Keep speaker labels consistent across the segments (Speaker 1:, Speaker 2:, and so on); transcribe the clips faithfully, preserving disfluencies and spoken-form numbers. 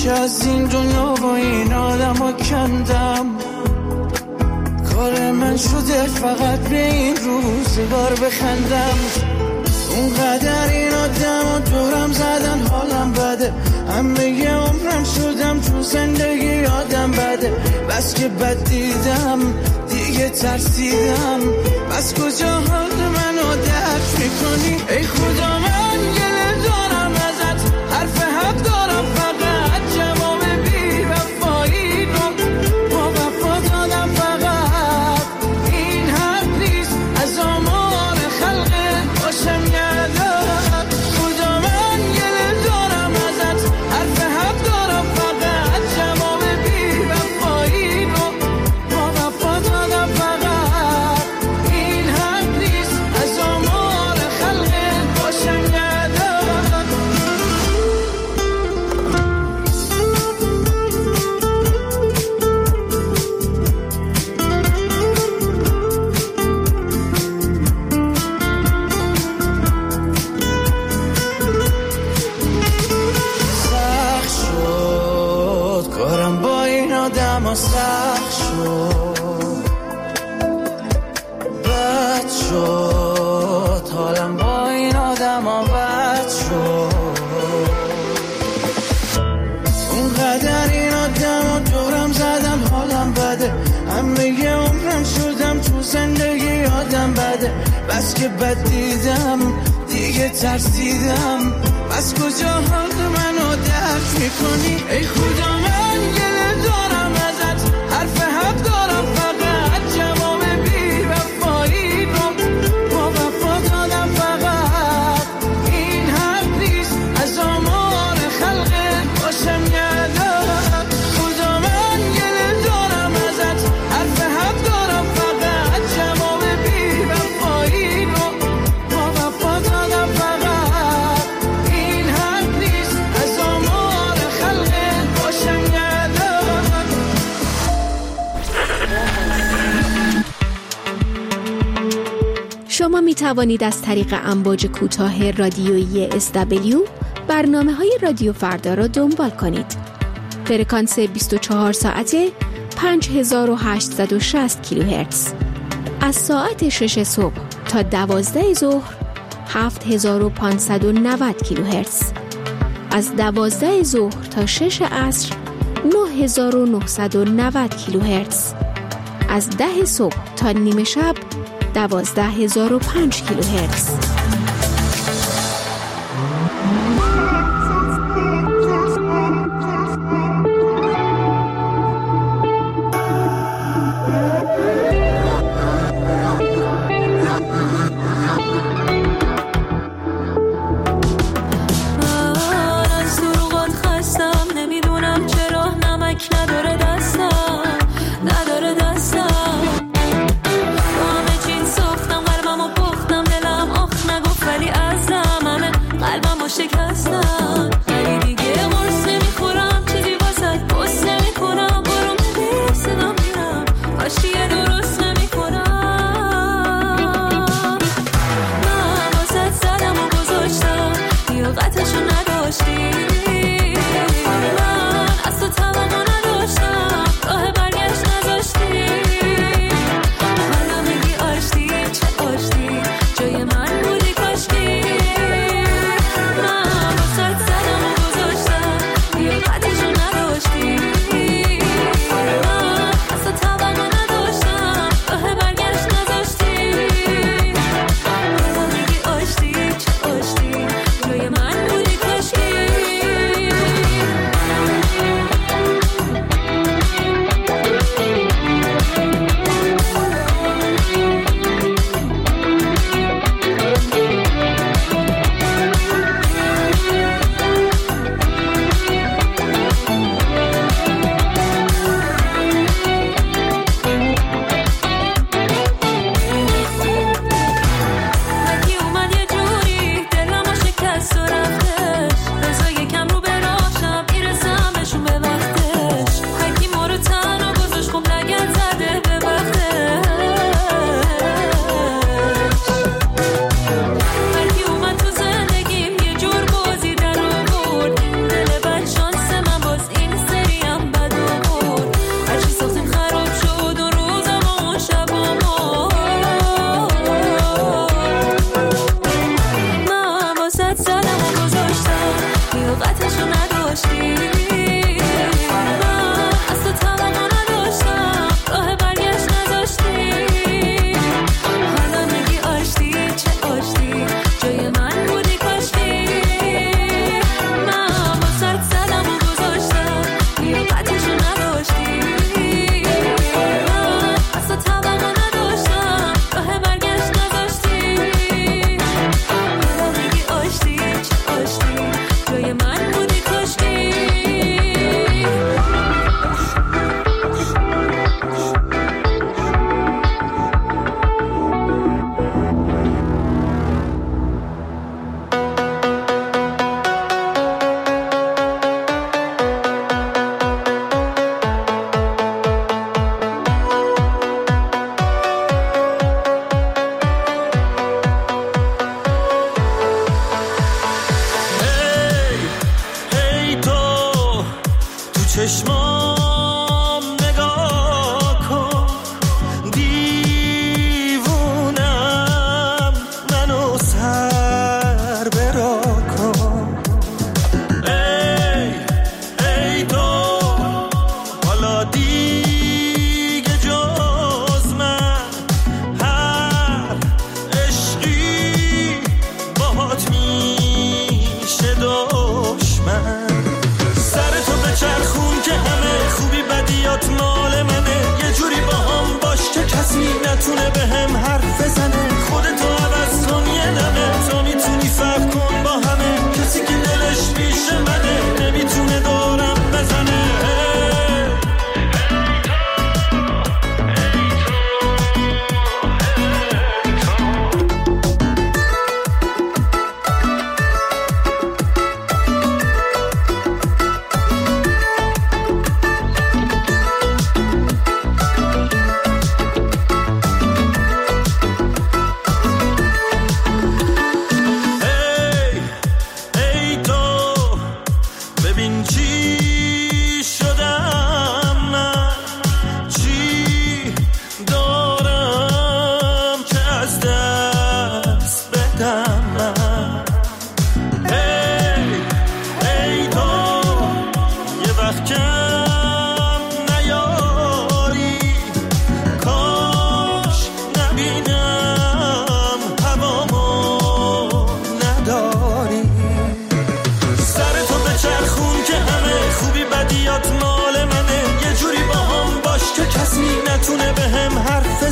Speaker 1: که از این دنیا و این آدم ها کندم. کار من شده فقط به این روزگار بخندم. اونقدر این آدم ها دورم زدن حالم بده، همه یه عمرم شدم تو زندگی آدم بده. بس که بد دیدم دیگه ترسیدم، بس کجا حال منو درک میکنی؟ ای خدا من گله دارم ازت، حرف حق دارم فقط جواب بی وفایی رو با وفا دادم. فقط این حرف نیست از آمار خلقت باشم ندارم. خدا من گله دارم ازت، حرف حق دارم فقط جواب بی وفایی رو با وفا دادم. فقط این حرف نیست از آمار خلقت باشم ندارم. سخت شد کارم با این آدم ها، سخت شد بد شد حالم با این آدم ها، بد شد. اونقدر این آدم ها دورم زدن حالم بده، همه یه عمرم شدم تو زندگی آدم بده. بس که بد دیدم دیگه ترسیدم، بس کجا حال منو درک میکنی؟ ای خدا من گله دارم ازت، حرف حق دارم فقط جواب بی وفایی رو با وفا دادم. فقط این حرف نیست از آمار خلقت باشم ندارم. خدا من گله دارم ازت، حرف حق دارم فقط جواب بی وفایی رو با وفا دادم. فقط این حرف نیست از آمار خلقت باشم ندارم.
Speaker 2: شما می توانید از طریق امواج کوتاه رادیویی اس دبلیو برنامه‌های رادیو فردا را دنبال کنید. فرکانس بیست و چهار ساعته پنج هزار و هشتصد و شصت کیلوهرتز. از ساعت شش صبح تا دوازده ظهر هفت هزار و پانصد و نود کیلوهرتز. از دوازده ظهر تا شش عصر نه هزار و نهصد و نود کیلوهرتز. از ده صبح تا نیمه شب دوازده هزار و پنج کیلوهرتز.
Speaker 3: همه چین ساختم قلبم و پختم دلم آخ نگفت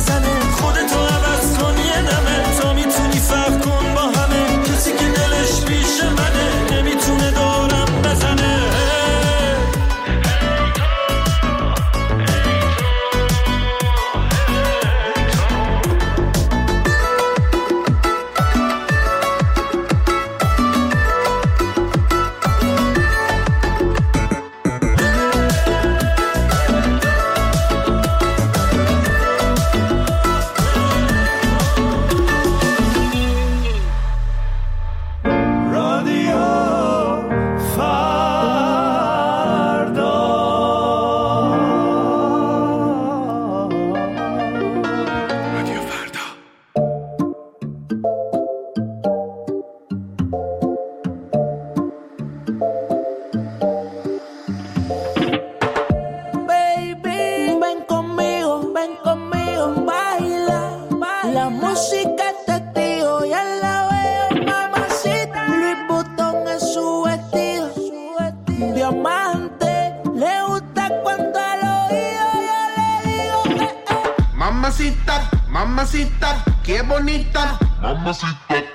Speaker 1: بزنه. خودتو عوض کن یه دمه تا میتونی فرق کن با همه. کسی که دلش پیش منه نمیتونه دورم بزنه.
Speaker 3: Mamacita, mamacita, qué bonita. Mamacita.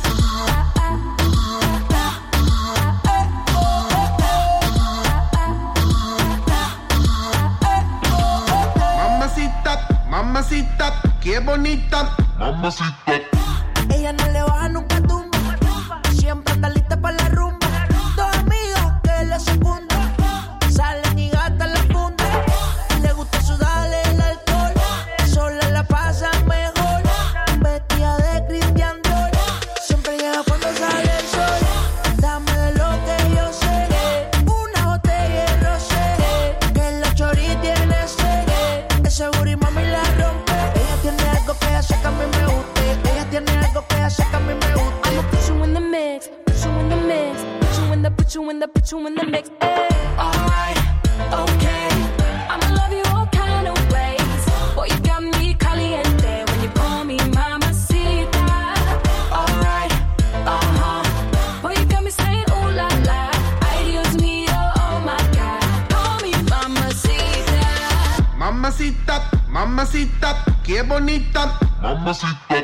Speaker 3: Mamacita, mamacita, qué bonita. Mamacita.
Speaker 4: Ella no le baja nunca tumba. Siempre anda lista para la rumba. Dos amigas que le secundan. Salen y gastan la funda. Le gusta sudarle el alcohol. Sola la pasan mejor. Vestida de Christian Dior. Siempre llega cuando sale el sol. Dame de lo que yo sé. Una botella de rosé. Que la chori tiene sed. Ese booty mami la rompe. Ella tiene algo que hace que a mí me guste. Ella tiene algo que hace que a mí me guste.
Speaker 5: I'ma put you in the mix, put you in the mix, put you in the, put you in the, put you in the mix. Ay. Alright, okay. I'ma love you all kind of ways. Boy, you got me caliente when you call me mamacita. Alright, uh huh. Boy, you got me saying ooh la la. Ay Dios mío, oh my God. Call me mamacita.
Speaker 3: Mamacita, mamacita, qué bonita. Mamacita.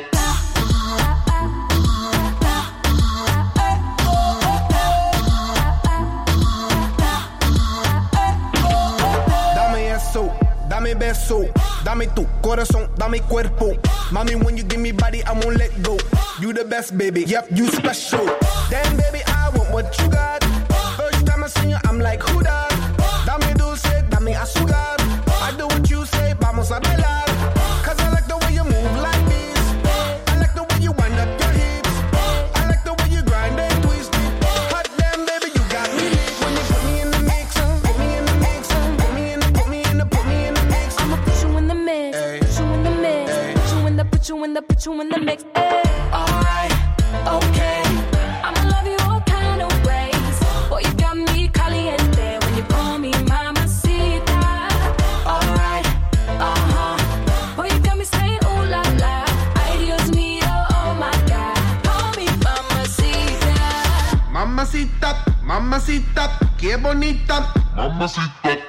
Speaker 6: Dame beso, dame tu corazón, dame cuerpo. Mommy, when you give me body, I won't let go. You the best, baby, yep, you special. Damn, baby, I want what you got. First time I see you, I'm like, who that? Dame dulce, dame azúcar. I do what you say, vamos a bailar. Cause I like the way you move like this. I like the way you wind up your hips. I like the way you grind and twist it. Hot damn, baby, you got me lit. When you put me in the mix, put me in the mix, put me in the, put me in the, put me in the mix.
Speaker 5: I'ma put you in the mix,
Speaker 6: Ay.
Speaker 5: put you in the mix,
Speaker 6: Ay.
Speaker 5: put you in the, put you in the, put you in the mix. Ay. Alright, okay. I'ma love you all kind of ways. Boy, you got me caliente when you call me mamacita. Alright, uh huh. Boy, you got me saying ooh la la. Ay Dios mío, oh my God. Call me mamacita.
Speaker 3: Mamacita, mamacita, qué bonita. Mamacita.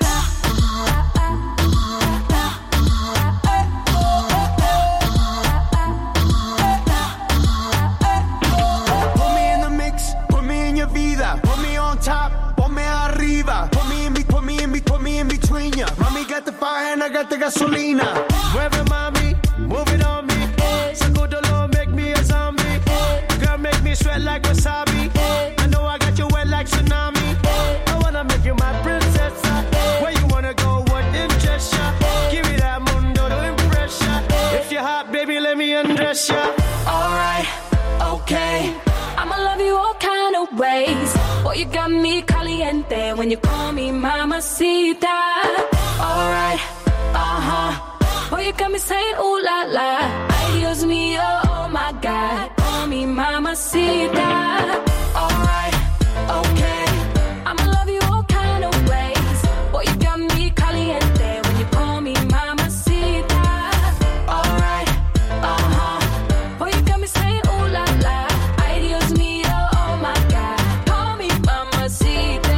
Speaker 6: Put me in the mix, put me in your vida. Put me on top, put me arriba. Put me in, be, put me in, be, put me in between ya. Mommy got the fire and I got the gasolina. Mueve mami, move it on me. Sacudo lo, make me a zombie. Girl, make me sweat like wasabi. I know I got you wet like tsunami. I wanna make you my princess. Where you wanna go, what interest ya? Give me that mundo to impress ya. If you're hot, baby, let me undress ya.
Speaker 5: Alright, okay. I'ma love you all kind of ways. Boy, you got me caliente when you call me mamacita. Alright, uh-huh. Boy, you got me saying ooh la la. Ay Dios mío, oh my God. Call me mamacita. Alright, okay. I'ma love you all kind of ways. Boy, you got me caliente when you call me mamacita. Alright, uh-huh. Boy, you got me saying ooh la la. Ay Dios mío, oh my God. Call me mamacita.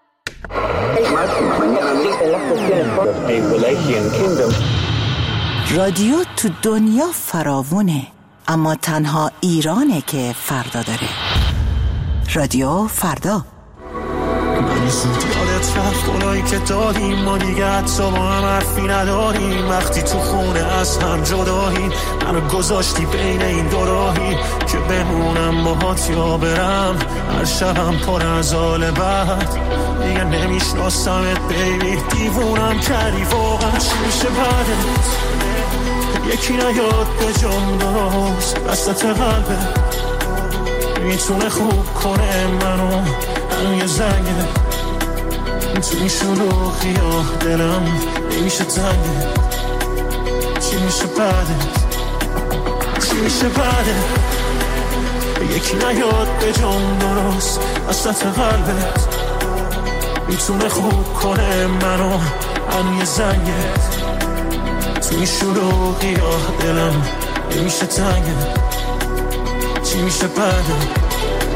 Speaker 7: A Wallachian kingdom. رادیو تو دنیا فراوونه، اما تنها ایرانه که فردا داره. رادیو فردا.
Speaker 1: من زود یادت رفت اونایی که دادیم، ما دیگه حتی با هم حرفی نداریم. وقتی تو خونه از هم جداییم، منو گذاشتی بین این دو راهی که بمونم باهات یا برم. هر شبم پر از حال بد، دیگه نمیشناسمت بیبی. دیوونم کردی واقعا، چی میشه بعدت؟ یکی نیاد به جام درست وسط قلبت، میتونه خوب کنه منو. الان یه زنگه تو این شلوغی ها دلم نمیشه تنگه. چی میشه بعدت؟ چی میشه بعدت؟ یکی نیاد به جام درست وسط قلبت، میتونه خوب کنه منو. الان یه زنگه تو این شلوغی ها دلم نمیشه تنگه. چی میشه بعدت؟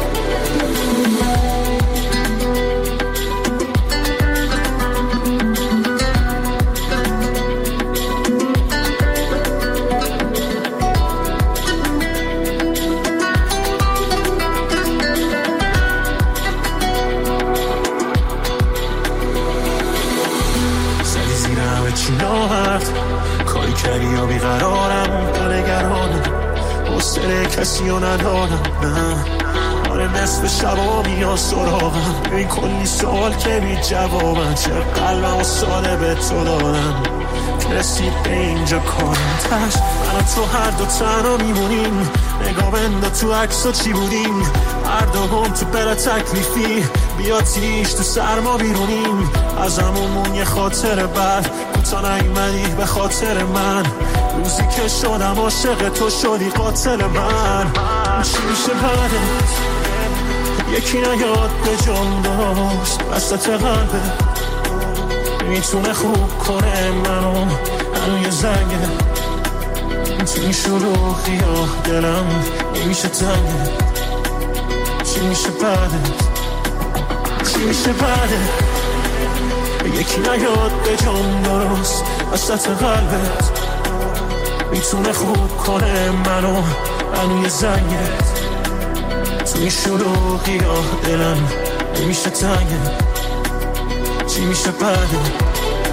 Speaker 1: کاری کردی یا بیقرارم و نگرانم، حوصله کسی رو ندارم. نه آره نصف شبا میان سراغم، این کلی سوال که بی جوابم. چه قلبم و ساده به تو دادم که رسید به اینجا کارم. تش من تو هر دو تنها میمونیم، نگاه بنده تو عکس و چی بودیم. هر دوم تو بره تکلیفی، بیا تیش تو سرما بیرونیم. از همون یه خاطر بد کوتا نیومدی به خاطر من. روزی که شدم عاشق تو شدی قاتل من. چی میشه بعدت؟ یکی نیاد به جام درست وسط قلبت، میتونه خوب کنه منو. الان یه زنگه تو این شلوغی ها دلم نمیشه تنگه. چی میشه بعدت؟ چی میشه بعدت؟ یکی نیاد به جام درست وسط قلبت، میتونه خوب کنه منو. الان یه زنگه تو این شلوغی ها دلم نمیشه تنگه. چی میشه بعدت؟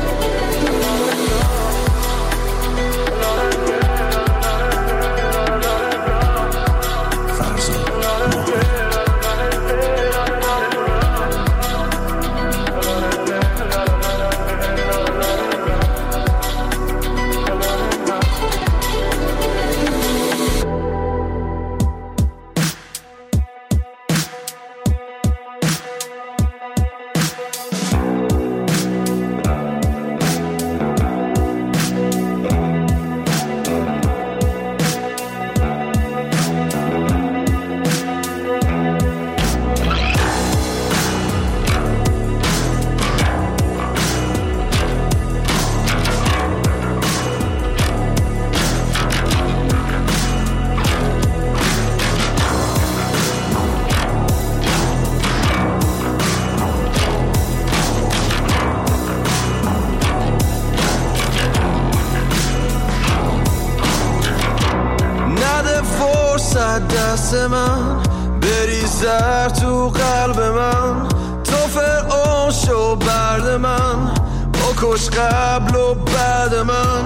Speaker 8: دست من بریز در تو قلب من، تو فرعون شو برد من، بکش قبل و بعد من.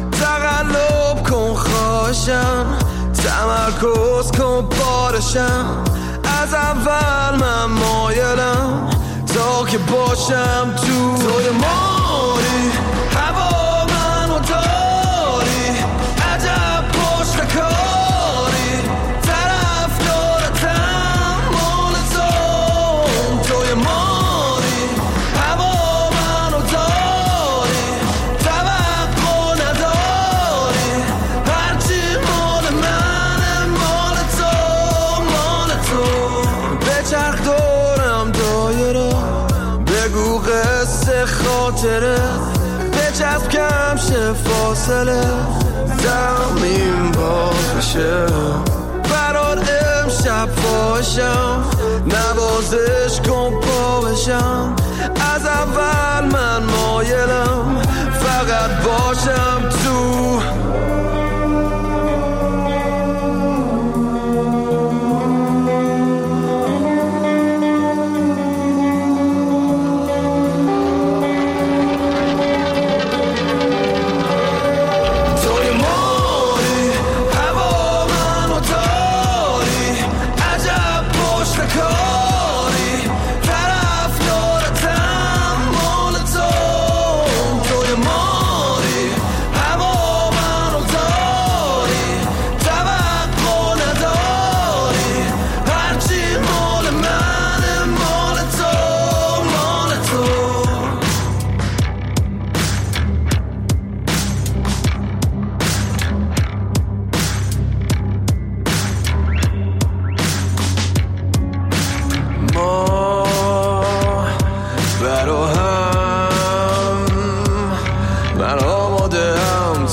Speaker 8: تقلب کن خواهشم، تمرکز کن بارشم. از اول من مایلم تا که باشم تو. توی ماری هوا منو داری، عجب پشت کاری، طرف دارتم مال تو. توی ماری هوا منو داری، توقع نداری، هرچی مال منه مال تو، مال تو. بچرخ دورم دایره، بگو قصه خاطره، بچسب کم شه فاصله، زمین باز بشه برات امشب فاشم، نوازش کن پا بشم. از اول من مایلم فقط باشم تو.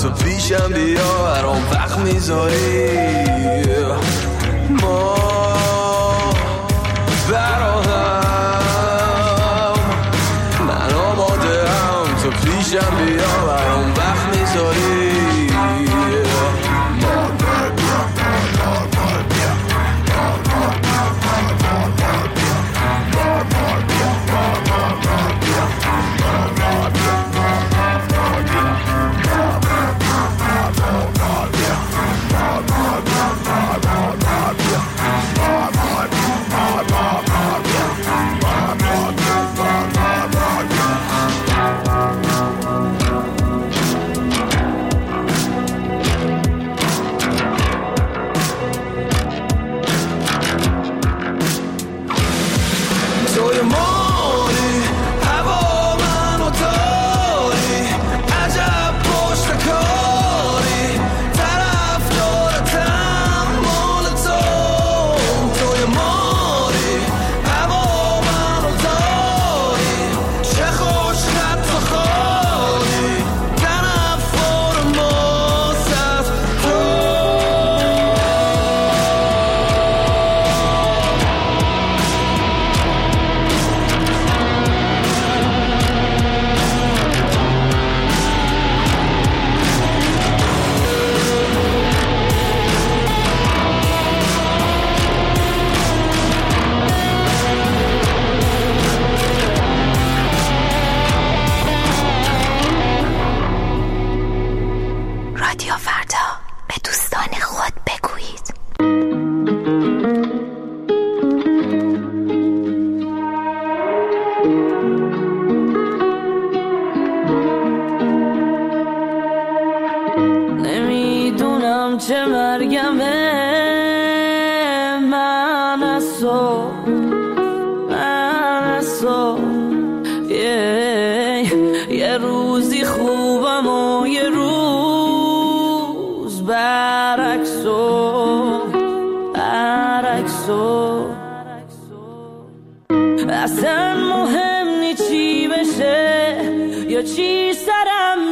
Speaker 8: تو پیشم بیا برام وقت میذاری ما براهم من آماده هم تو پیشم بیا برام وقت میذاری
Speaker 9: اصلا مهم نی چی بشه یا چی سرم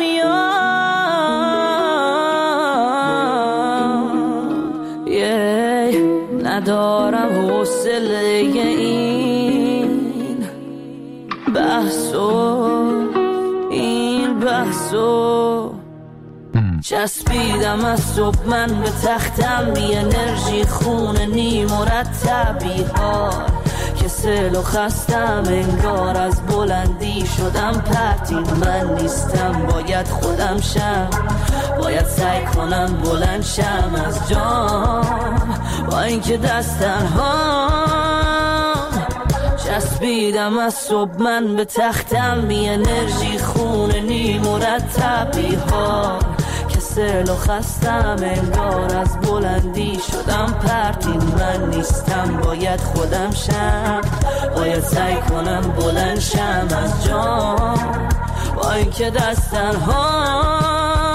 Speaker 9: میاد yeah. ندارم حوصله این بحثو این بحثو چسبیدم از صبح من به تختم بی انرژی خونه نی مرتبی ها کسل و خستم انگار از بلندی شدم پرتین من نیستم باید خودم شم باید سعی کنم بلند شم از جام با اینکه دستن هام چسبیدم از صبح من به تختم بی انرژی خونه نی مرتبی ها کسل و خستم انگار از بلندی شدم پرتین من نیستم باید خودم شم باید سعی کنم بلند شم از جام با اینکه دستن هام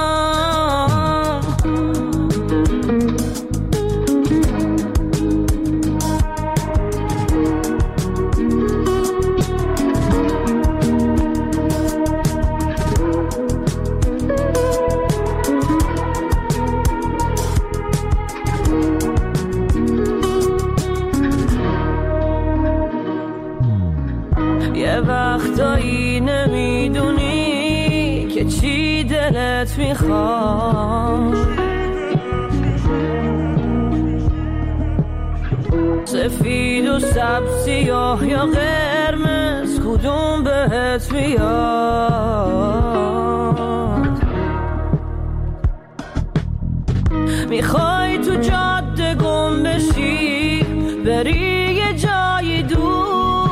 Speaker 9: وقتایی نمیدونی که چی دلت میخواد سفید و سبز سیاه یا قرمز کدوم بهت میاد میخوای تو جاده گم بشی بری یه جای دور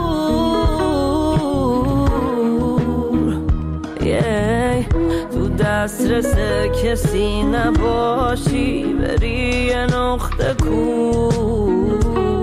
Speaker 9: تو دسترس کسی نباشی بری یه نقطه کور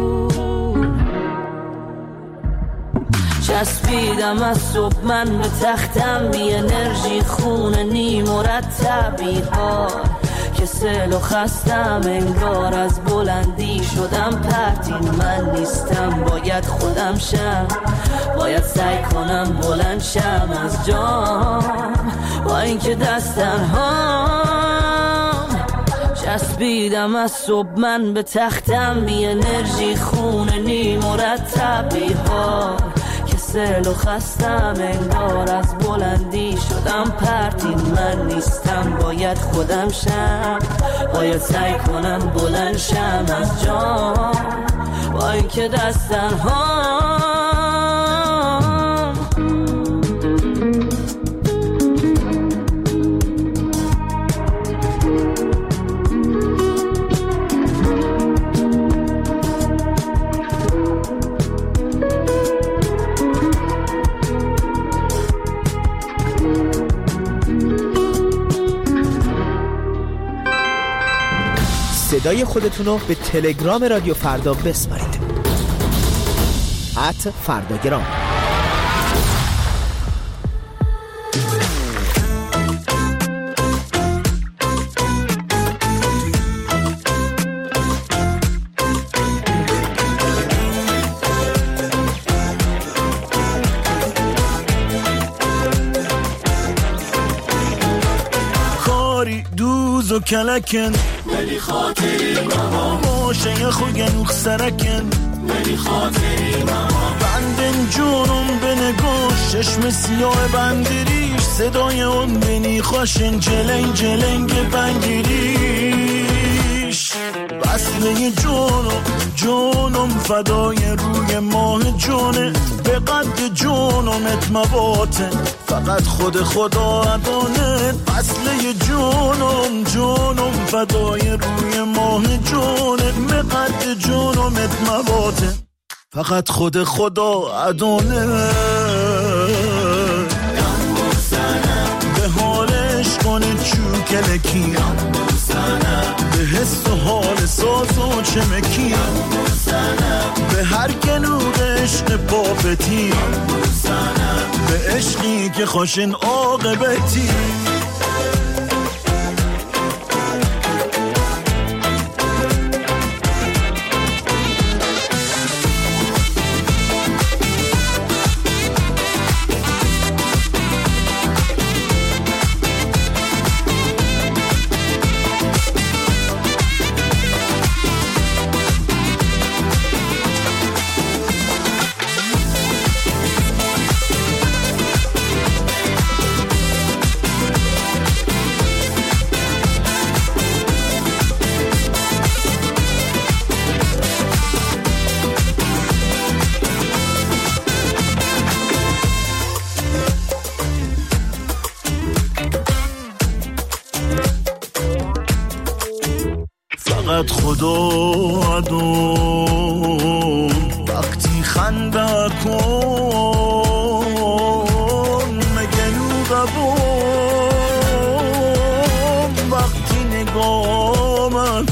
Speaker 9: چسبیدم از صبح من به تختم بی انرژی خونه نی مرتبی ها کسل و خستم انگار از بلندی شدم پرتین من نیستم باید خودم شم باید سعی کنم بلند شم از جام با اینکه دستن ها خوابیدم از صبح من به تختم، بی انرژی خونه نی مرتب بی‌حال که سل و خستم انگار از بلندی شدم پرتین من نیستم باید خودم شم، باید سعی کنم بلند شم از جام با اینکه دست تنها.
Speaker 10: صدای خودتون رو به تلگرام رادیو فردا بسپارید. ات فرداگرام.
Speaker 1: کاری دوز و کلکن ولی خاطری ماما باشه یه خوگنوخ سرکن ولی خاطری ماما بندن جونم به نگوش چشم سیاه بندریش صدای اون بینی خوشن جلنگ جلنگ بنگیریش وصله جونم جونم فدای روی ماه جونه به قد جونمت مباطن فقط خود خدا عدانت وصله جونم جونم فدای روی ماه جونت به قد جونمت مباطن فقط خود خدا عدانت به حالش کنه چوکلکی به حس و حال ساز و چمکی به هر گنوغ عشق پاپتی به عشقی که خوشن عاقبتی فقط خدا عدو وقتی خنده کن مگنو قبون وقتی نگاه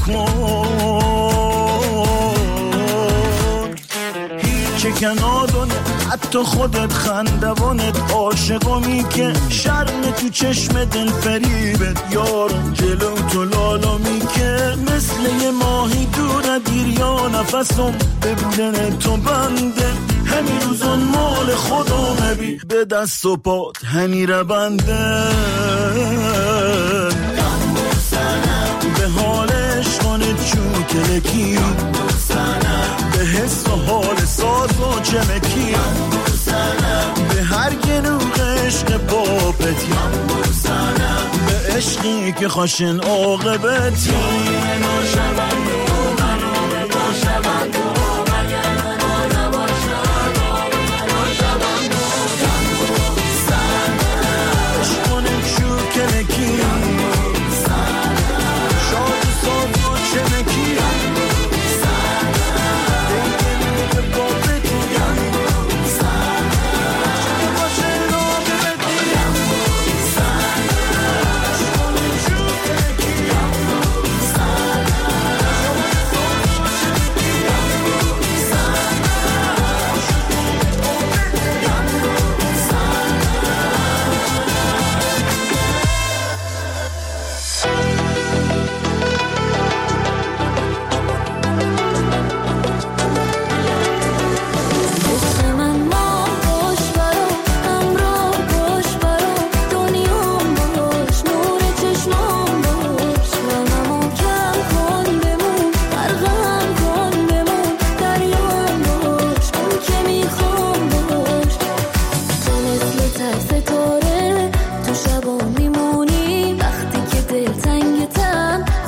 Speaker 1: کن هیچ کنادونه حتی خودت خندوانت عاشقمی که شرم تو چشم دل فریبت یارم جلو تو لالامی که مثل یه ماهی دور دیر یا نفسم به بودن تو بنده همین روزان مال خودم بی به دست و پات همی رو بنده به حالش کنه چوکلکی به حس و حال ساز و چمکی به هر گنوغ عشق پاپتی به عشقی که خوشن عاقبتی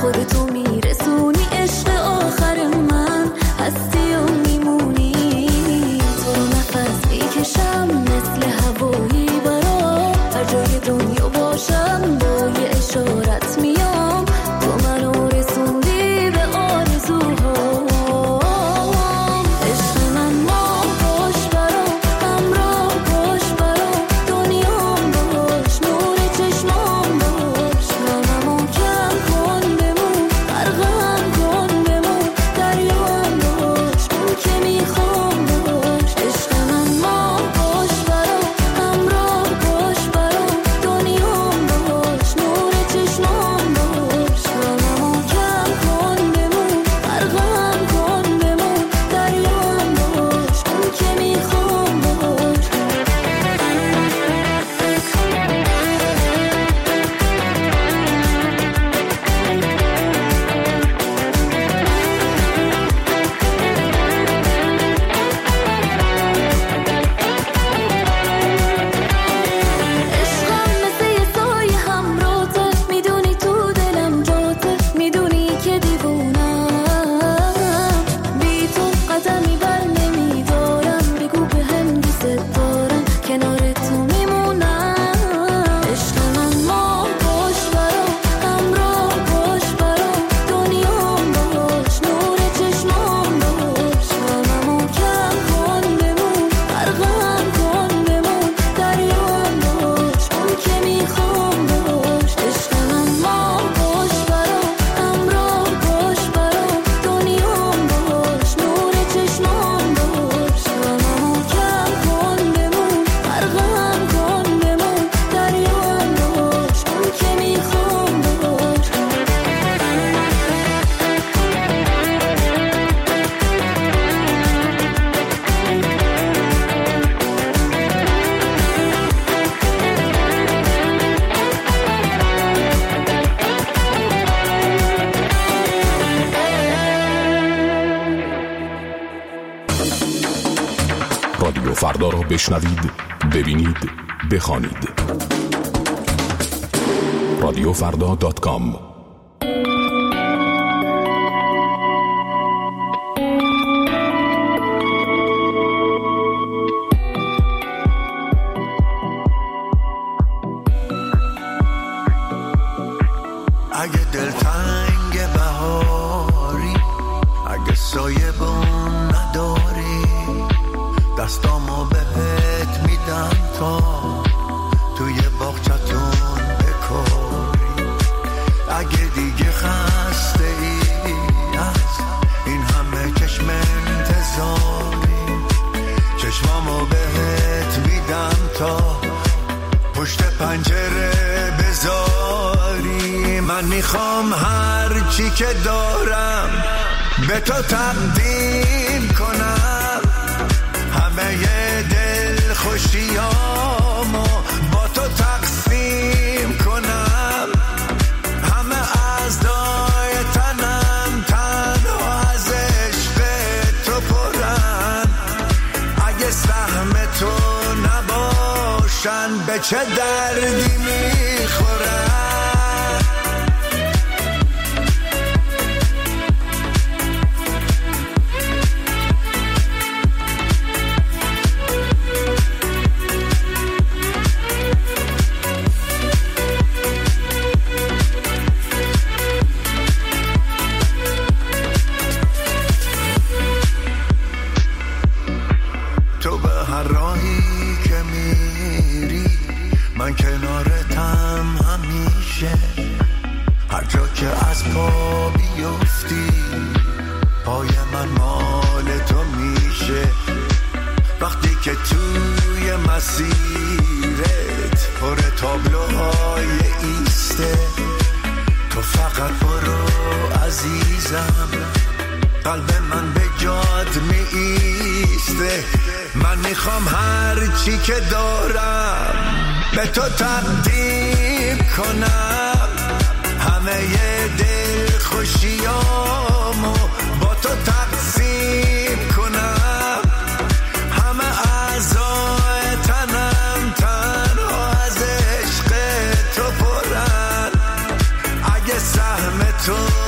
Speaker 5: خودتو میرسونی عشق آخر من هستی و میمونی تو رو نفس میکشم مثل هوایی برا هر جای دنیا باشم با یه اشارت میام تو منو رسوندی به آرزوها عشق من ما باش برا همراه باش برا دنیام باش نور چشمام باش منمو کم کن بمون غرقم کن بمون دریام باش اون که میخوام باش عشق من ما باش برا همراه باش برا دنیام باش نور چشمام باش منمو کم کن بمون غرقم کن بمون دریام باش اون که میخوام باش عشقم مثل یه سایه همراته میدونی تو دلم جاته میدونی که دیوونم بی تو قدمی بر نمیدارم بگو به هم دوست دارم کنار تو میمونم عشق من ما باش برا همراه باش برا دنیام باش نور چشمام باش منمو کم کن بمون غرقم کن بمون دریام باش اون که میخوام باش عشق من ما باش برا همراه باش برا دنیام باش نور چشمام باش منمو کم کن بمون غرقم کن بمون دریام باش اون که میخوام باش
Speaker 11: رادیو فردا را بشنوید، ببینید، بخوانید. رادیو فردا دات کام.
Speaker 1: اگه دلتنگ بهاری اگه سایه بون نداری دستامو بهت میدم تا توی باغچتون بکاری اگه دیگه خسته ای از این همه چشم انتظاری چشمامو بهت میدم تا پشت پنجره بذاری من میخوام هر چی که دارم به تو تقدیم کنم همه دل خوشیامو با تو تقسیم کنم همه اعضای تنم تنها از عشق تو پرن اگه سهم تو نباشن به چه دردی میخورن من کنارتم همیشه هر جا که از پا بیفتی پای من مال تو میشه وقتی که توی مسیرت پر تابلوهای ایسته تو فقط برو عزیزم قلب من به جات می ایسته من میخوام هر چی که دارم به تو تقدیم کنم همه دل خوشیامو با تو تقسیم کنم همه اعضای تنم تنها از عشق تو پرن اگه سهم تو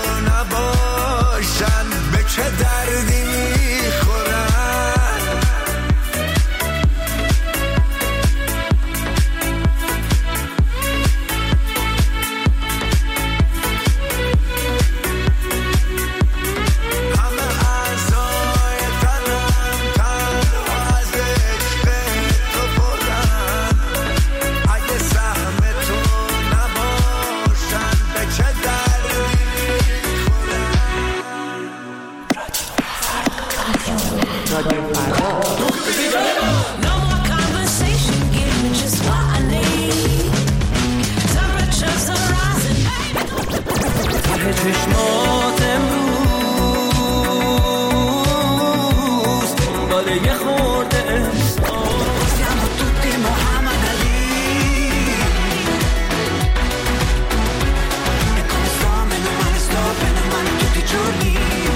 Speaker 12: چه دردی میخورن.
Speaker 1: چشمات امروز دنبال یه خورده siamo tutti Muhammad Ali e come sto meno male sto bene male tutti i giorni.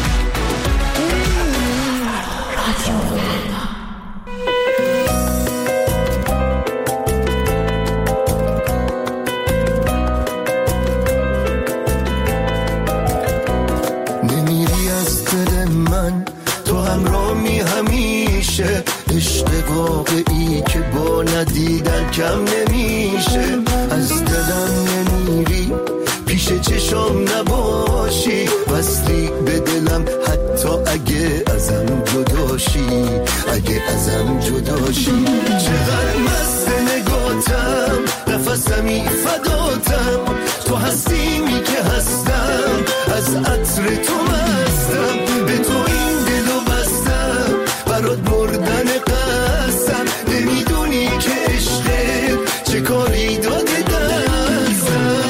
Speaker 13: عشق واقعی که با ندیدن کم نمیشه. از دلم نمیری پیش چشام نباشی، وصلی به دلم حتی اگه ازم جداشی، اگه ازم جداشی. چقدر مست نگاتم نفسمی فداتم، تو هستیمی که هستم از عطر تو مستم، به تو این دلو بستم برات مردن قسم، نمیدونی که عشقت چه کاری داده دستم.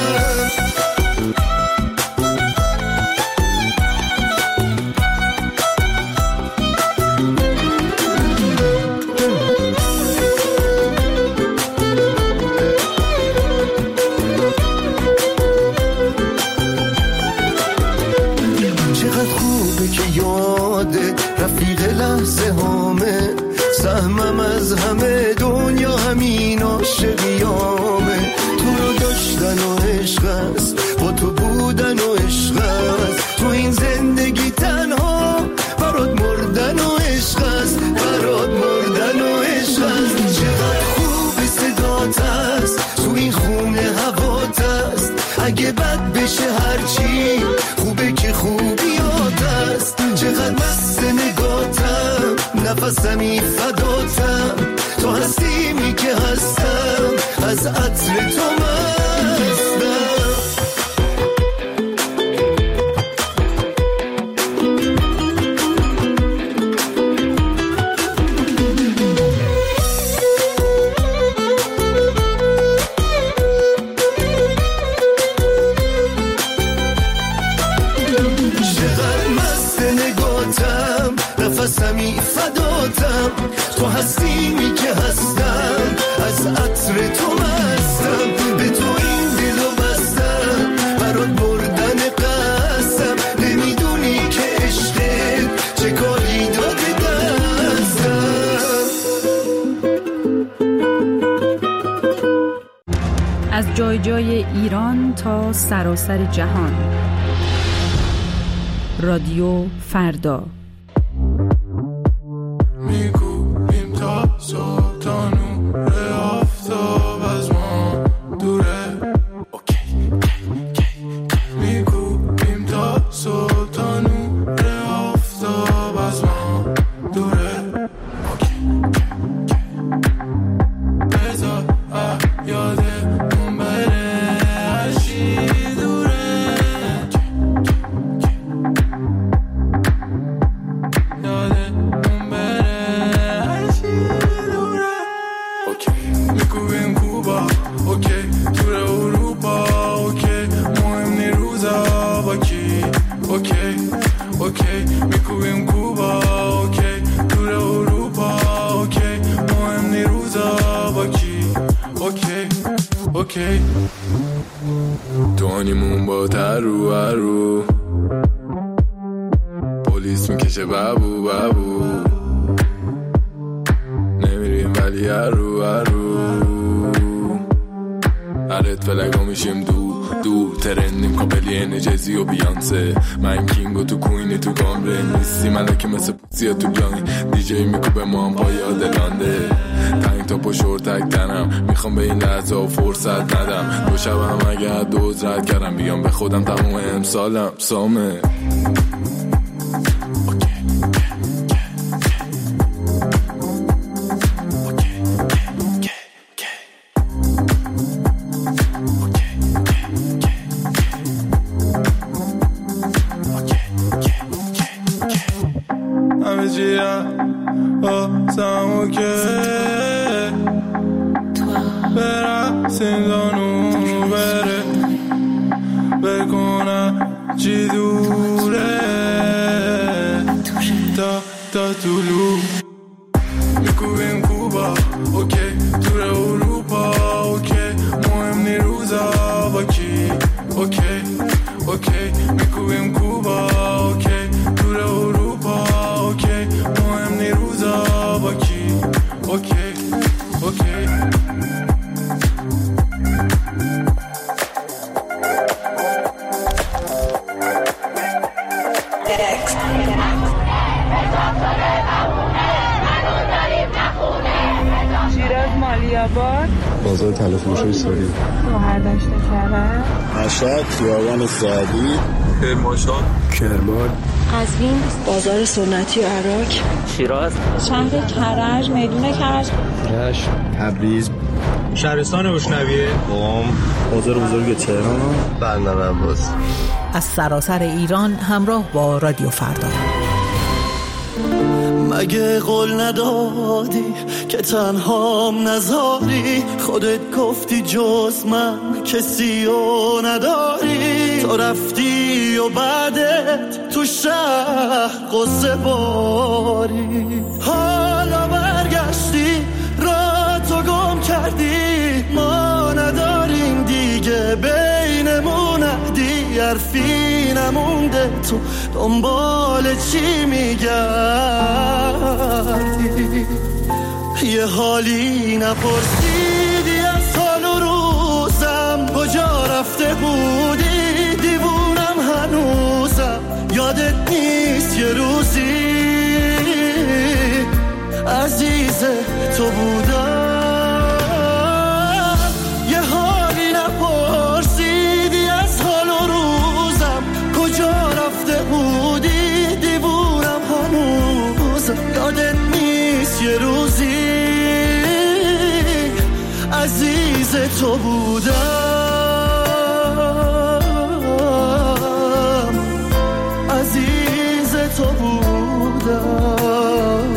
Speaker 13: چقدر خوبه که یادت رفیق لحظه هامه، سهمم از همه دنیا همین عاشقیامه. تو رو داشتن و عشق است، با تو بودن و عشق است، تو این زندگی تنها برات مردن و عشق است، برات مردن و عشق است. چقدر خوب صدات است، تو این خونه هوات است، اگه بد بشه هرچی خوبه که خوبیات است. چقدر مست نگاتم نفسمی فداتم، تو هستیمی که هستم از عطر تو مستم. چقدر مست نگاتم نفسمی فداتم، تو هستیمی که هستم از عطر تو مستم، به تو این دلو بستم برات مردن قسم، نمیدونی که عشقت چه کاری داده دستم.
Speaker 14: از جای جای ایران تا سراسر جهان، رادیو فردا.
Speaker 15: میگویم تا صبح تا نور آفتاب از ما دوره. میگویم تا صبح تا نور آفتاب از ما دوره. بذار یادمون بره هرچی دوره. اوکی میکوبیم کوبا، اوکی دور اروپا، اوکی مهم نی روزا با کی، اوکی اوکی دونیمون با ترو هرو، پلیس میکشه بابو بابو، نمیریم ولی هرو هرو برات فلگا میشیم دو دو ترندیم کاپلین جزی و بیانسه من کینگ و تو کوینی تو گامره نیستی ملکه مثل پوزیا تو جانی دیجی میکوبه ما هم پای آدلانده تنگ تا پا شورتک تنم میخوام به این لحظه و فرصت ندم دو شبم اگر دوز رد کردم بیام به خودم تموم امسالم سامه
Speaker 16: بازار تلفروشی ساری
Speaker 17: برداشت کرد
Speaker 16: مشهد خیابان سعدی
Speaker 15: کرمانشاه
Speaker 16: کرمان
Speaker 17: قزوین بازار سنتی عراق
Speaker 18: شیراز
Speaker 17: شهر کرج میدون کرج
Speaker 16: رشت تبریز
Speaker 19: شهرستان اشنویه
Speaker 16: قم بازار بزرگ تهران
Speaker 20: بندر عباس
Speaker 7: از سراسر ایران همراه با رادیو فردا.
Speaker 13: مگه قول ندادی که تنهام نذاری خودت گفتی جز من کسی رو نداری تو رفتی و بعدت تو شهر قصه باری حالا برگشتی را تو گم کردی ما نداریم دیگه بینمون عهدی حرفی نمونده تو دنبال چی میگردی یه حالی نپرسیدی از حال و روزم کجا رفته بودی دیوونم هنوزم یادت نیست یه روزی عزیز تو بودم یه حالی نپرسیدی از حال و روزم کجا رفته بودی دیوونم هنوزم یادت نیست یه روزی عزیز تو بودم عزیز تو بودم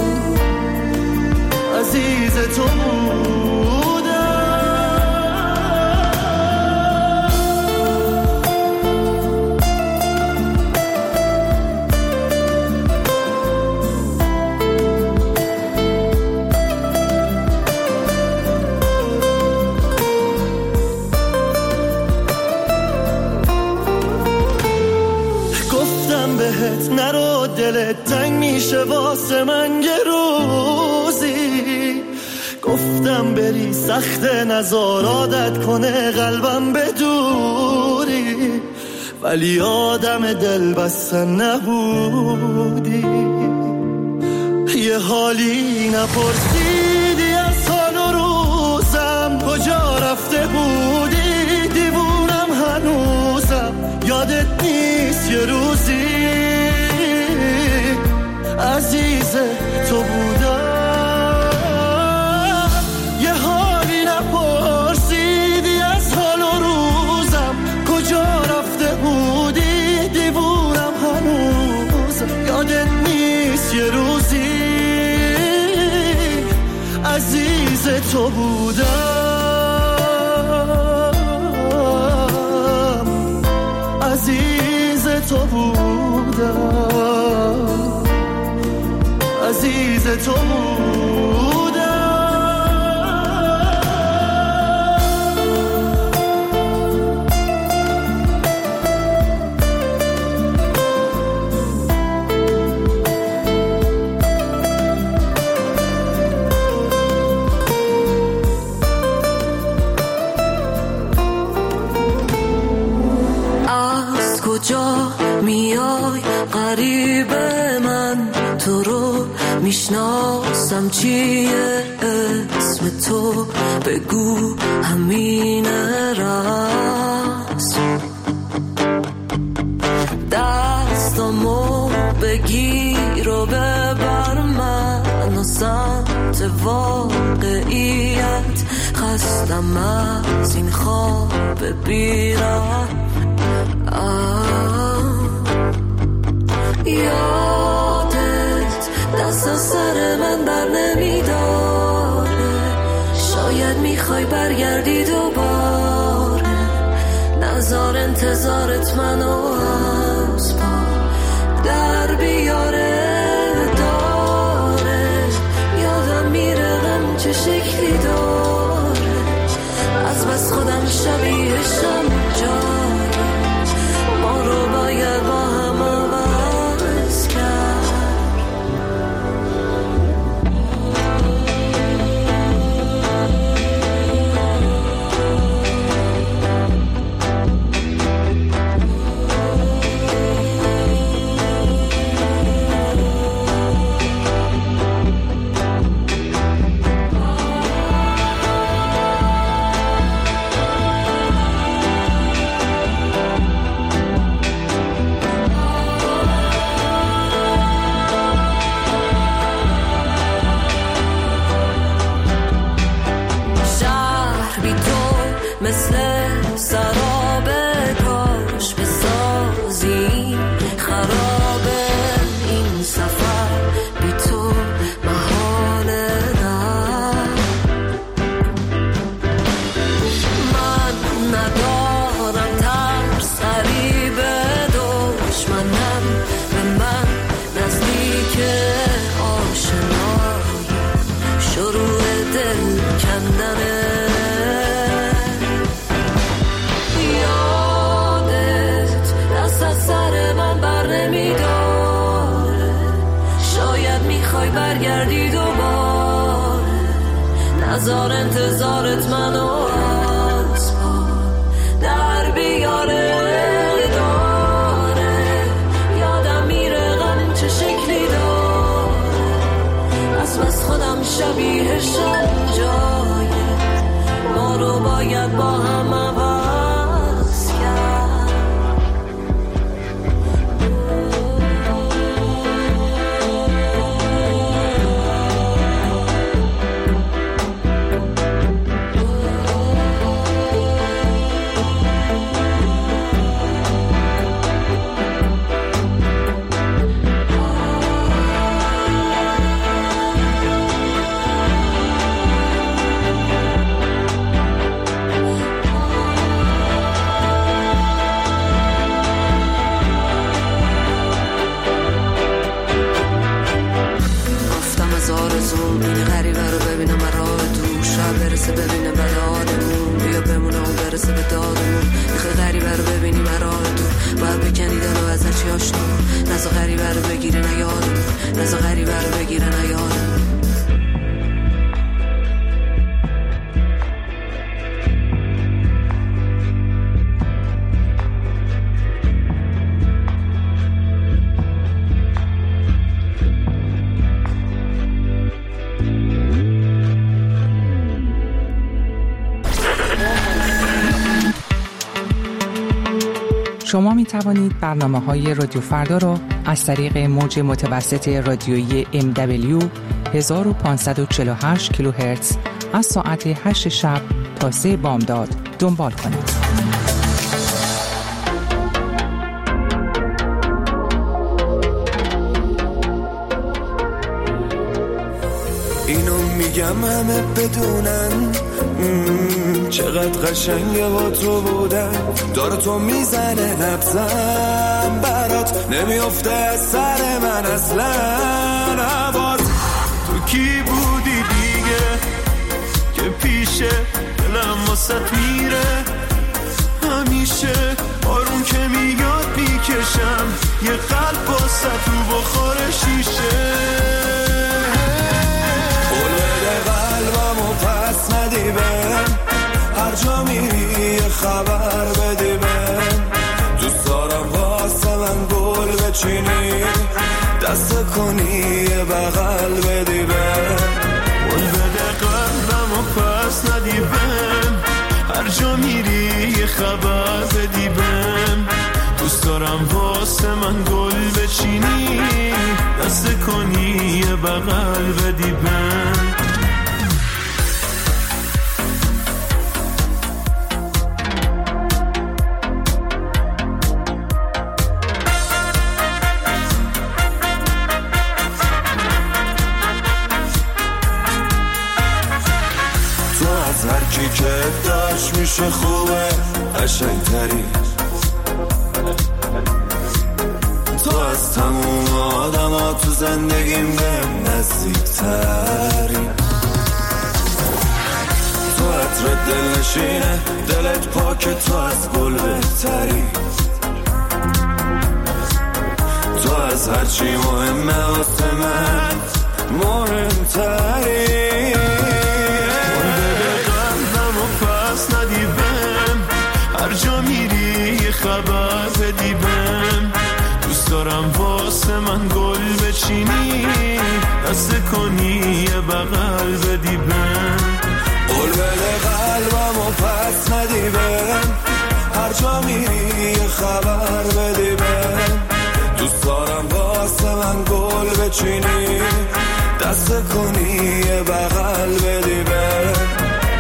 Speaker 13: عزیز تو نرو دلت تنگ میشه واسه من یه روزی گفتم بری سخت نزار عادت کنه قلبم بدوری ولی آدم دل بستن نبودی یه حالی نپرسیدی از حال و روزم کجا رفته بودی دیوونم هنوزم یادت نیست یه روزی عزیز تو بودم یه حالی نپرسیدی از حال و روزم کجا رفته بودی دیوونم هنوزم یادت نیست یه روزی عزیز تو بودم عزیز تو بودم عزیز تو
Speaker 9: میای قریب من، تو رو میشناسم چیه اسم تو، بگو همینه راست. دستامو بگیر و ببر من و سمت واقعیت، خستم از این خواب بیرم. یادت دست سر من بر نمیداره، شاید میخوای برگردی دوباره، نظر انتظارت منو از پا در بیاره داره. یادم میره غم چه شکلی داره، از بس خودم شبیهشم جاره، ما رو باید با هم عوض کرد. مثل سراب کاش بسازی خرابه، این سفر بی تو محاله نه. من ندارم ترسری به دشمنم، به من نزدیک آشنایی شروع دل کندنه. برگردی دوباره، نظر انتظارت منو از پا در بیاره داره. یادم میره غم چه شکلی داره، از بس خودم شبیهشم جایه، ما رو باید با هم عوض کرد. ببینه بعد آدمون بیا بمونه و برسه به دادمون. میخوای غریبه رو ببینی مراه تو، باید بکنی دارو از هرچی آشنا، نزا غریبه رو بگیره نیادمون، نزا غریبه رو بگیره نیادمون.
Speaker 18: شما می توانید برنامه‌های رادیو فردا را از طریق موج متوسط رادیویی ام دبلیو هزار و پانصد و چهل و هشت کیلوهرتز از ساعت هشت شب تا سه بامداد دنبال کنید.
Speaker 12: اینو میگم همه بدونن چقدر قشنگه با تو بودن، داره تو میزنه نبزم برات نمیافته از سر من اصلا. عباد تو کی بودی دیگه که پیشه دلم واسط میره همیشه، آروم که میاد میکشم یه قلب واسط تو بخور شیشه. بلده قلبمو پس ندی بهم، هر جا میری یه خبر بدی بهم، دوست دارم واسه من بچینی دست کنی یه بغل بدی بهم قول بده قلبم و پس ندی بهم هر جا میری یه خبر بدی بهم دوست دارم واسه من گل بچینی دست کنی یه بغل بدی بهم هرکی که داشت میشه خوبه قشنگتری تو از تموم آدم ها تو زندگیم بهم نزدیکتری تو عطر دل نشینه دلت پاکه تو از گل بهتری تو از هرچی مهمه واسه من مهمتری ندی بهم هر جا میری یه خبر بدی بهم دوست دارم واسه من گل بچینی دست کنی یه بغل بدی بهم قول بده قلبم و پس ندی بهم هر جا میری یه خبر بدی بهم دوست دارم واسه من گل بچینی دست کنی یه بغل بدی بهم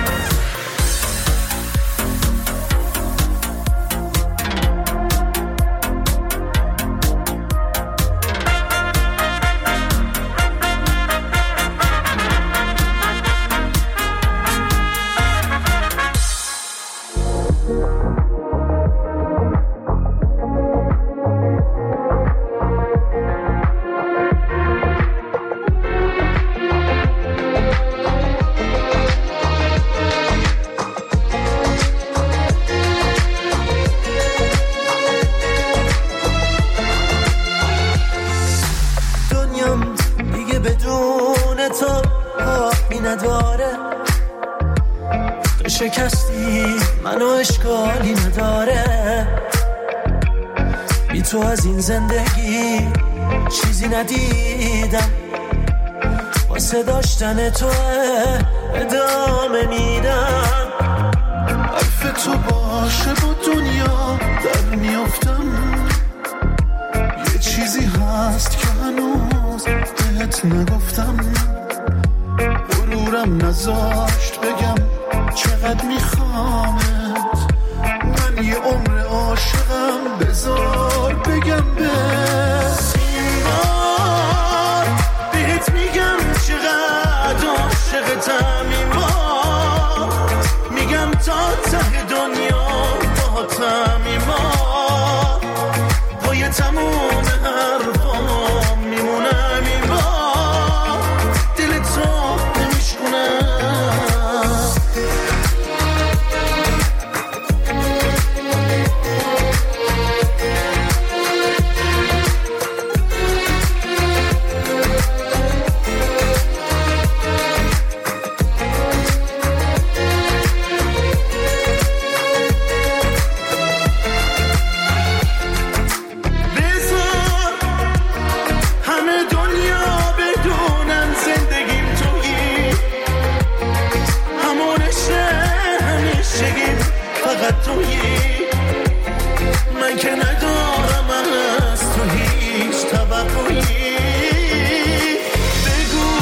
Speaker 1: شکستی منو اشکالی نداره بی تو از این زندگی چیزی ندیدم واسه داشتن تو ادامه میدم حرف تو باشه با دنیا در میافتم یه چیزی هست که هنوز بهت نگفتم غرورم نذاشت بگم چقدر میخوامت من یه عمر عاشقم بذار بگم به سیمار بهت میگم چقدر عاشقتم این بار میگم تا ته دنیا باهاتم این بار پای تموم حرفام میمونم این بار دل تو نمیشکنم من که ندارم از تو هیچ توقعی بگو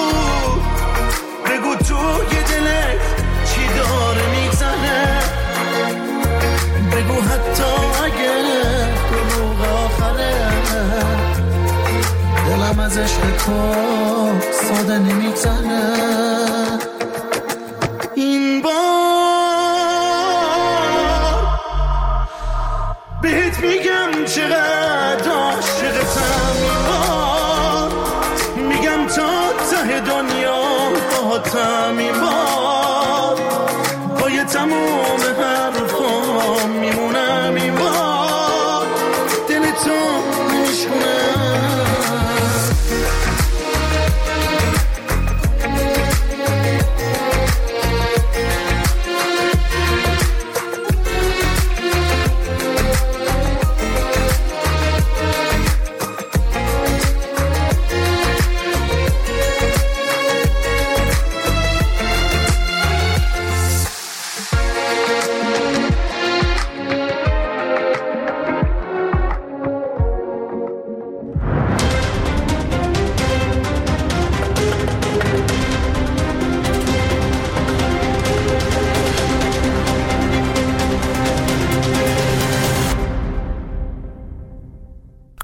Speaker 1: بگو تو یه دلت چی داره میزنه بگو حتی اگه دروغ آخره دلم از عشق تو ساده نمیزنه این بار بهت میگم چقدر عاشقتم این بار میگم تا ته دنیا باهاتم این بار پای تموم حرفام میمونم این بار دل تو نمیشونه